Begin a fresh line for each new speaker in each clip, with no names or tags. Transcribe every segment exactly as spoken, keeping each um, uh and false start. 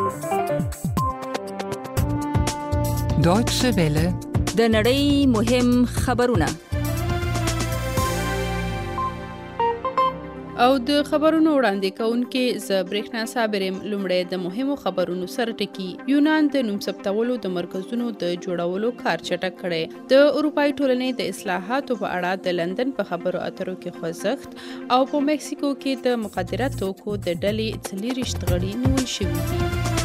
Deutsche Welle.
د نړۍ مهم خبرونه
او د خبرونو وړاندې کوونکې ز برېښنا صابرم لومړی د مهمو خبرونو سر ټکی. یونان د نوم ثبتولو د مرکزونو د جوړولو کار چټک کړي. د اروپאי ټولنې د اصلاحاتو په اړه د لندن په خبرو اترو کې خوځښت او په مکسیکو کې د مخدره توکو د ډلې څلېرویشت غړي نیول شوي دي.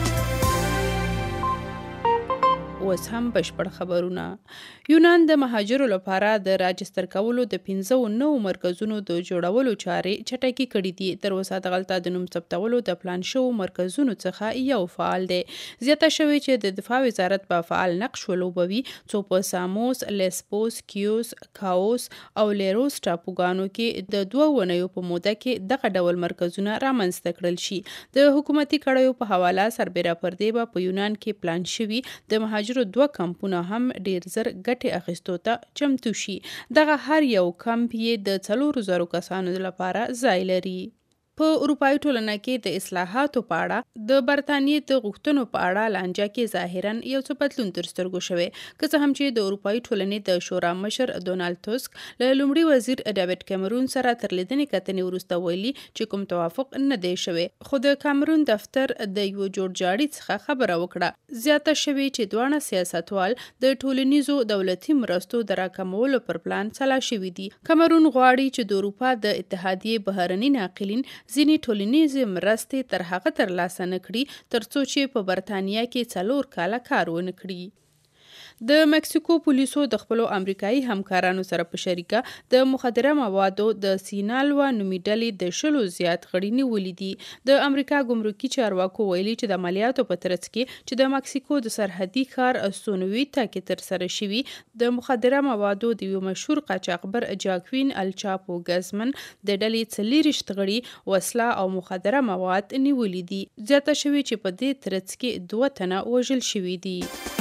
اوس هم بشپړ خبرونه. یونان د مهاجرو لپاره د راجستر کولو د پنځه نوو مرکزونو د جوړولو چارې چټکې کړې دي. تر اوسه دغلته د نوم ثبتولو د پلان شوو مرکزونو څخه یو فعال دی. زیاته شوې چې د دفاع وزارت په فعال نقش ولوبوي څو په ساموس، لیسبوس، کیوس، کاوس او لیروس ټاپوګانو کې د دوه ونیو په موده کې دغه ډول مرکزونه رامنځته کړل شي. د حکومتي کړیو په حواله سربېره پر دې به په یونان کې پلان شوي د مهاجرو دوه کمپونه هم ډیر زر ګټې اخیستو ته چمتو شي. دغه هر یو کمپ یې د څلورو زرو کسانو لپاره ځای لري. په اروپאי ټولنه کې د اصلاحاتو په اړه د برتانیې د غوښتنو په اړه لانجه کې ظاهرا یو څه بدلون تر سترګو شوی. که څه هم چې د اروپאי ټولنې د شورا مشر ډونالد ټسک له لومړي وزیر ډیوډ کیمرون سره تر لیدنې کتنې وروسته ویلي چې کوم توافق نه دی شوی، خو د کیمرون دفتر د یو جوړجاړي څخه خبره وکړه. زیاته شوی چې دواړه سیاستوال د ټولنیزو دولتي مرستو د راکمولو پر پلان سلا شوي دي. کیمرون غواړي چې د اروپا د اتحادیې بهرني ناقلین ځینې ټولنیزې مرستې تر هغه ترلاسه نه کړي تر څو چې په برتانیا کې څلور کاله کار ونه کړي. د مکسیکو پولیسو د خپلو امریکایي همکارانو سره په شریکه د مخدره موادو د سینالوا نومي ډلې د شلو زیات غړي نیولي دي. د امریکا ګمرکي چارواکو ویلي چې د عملیاتو په ترڅ کې چې د مکسیکو د سرحدي ښار سونویتا کې ترسره شوي د مخدره موادو د یو مشهور قاچاقبر جاکوین الچاپو ګزمن د ډلې څلېرویشت غړي وسله او مخدره مواد نیولي دي. زیاته شوي چې په دې ترڅ کې دوه تنه وژل شوي دي.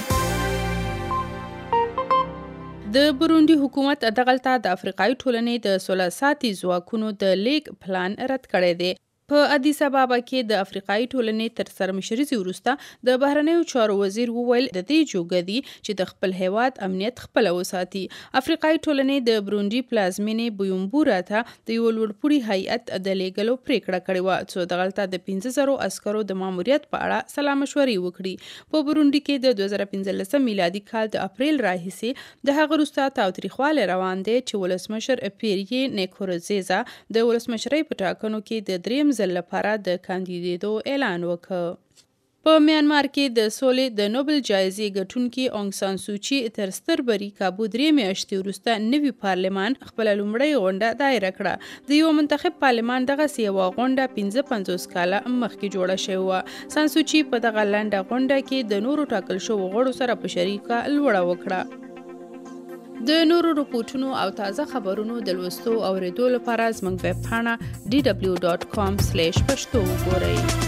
د بورونډي حکومت دغلته د افریقایي ټولنې د سوله ساتي ځواکونو د لیک پلان رد کړی دی. په ادیس ابابا کې د افریقایي ټولنې تر سرمشرۍ وروسته د بهرنیو چارو وزیر وویل د دې جوګه دي چې د خپل هیواد امنیت خپل وساتي. افریقایي ټولنې د بورونډي پلازمینې بویمبورا ته د یو لوړپوړي هیئت د لیږلو پریکړه کړې وه څو دغلته د پنځه زرو عسکرو د ماموریت په اړه سلا مشورې وکړي. په بورونډي کې د دوه زره پنځلسم میلادي کال د اپریل راهیسې د هغه وروسته تاوتریخوالی روان دی چې ولسمشر پیریه نیکورزیزا د ولسمشرۍ په ټاکنو کې د دریم ځل لپاره د کاندیدېدو اعلان وکړ. په میانمار کې د سولې د نوبل جایزې ګټونکي اونګ سان سوچي تر ستربري کابو درې میاشتې وروسته نوي پارلمان خپله لومړۍ غونډه دایره کړه. د یو منتخب پارلمان دغسې یوه غونډه پنځه پنځوس کاله مخکې جوړه شوې وه. سان سوچي په دغه لنډه غونډه کې د نورو ټاکل شوو غړو سره په شریکه لوړه وکړه. د نورو رپورټونو او تازه خبرونو د لوستو او اورېدو لپاره زموږ ویب پاڼه ډي ډبلیو ډاټ کام سلیش پښتو وګورئ.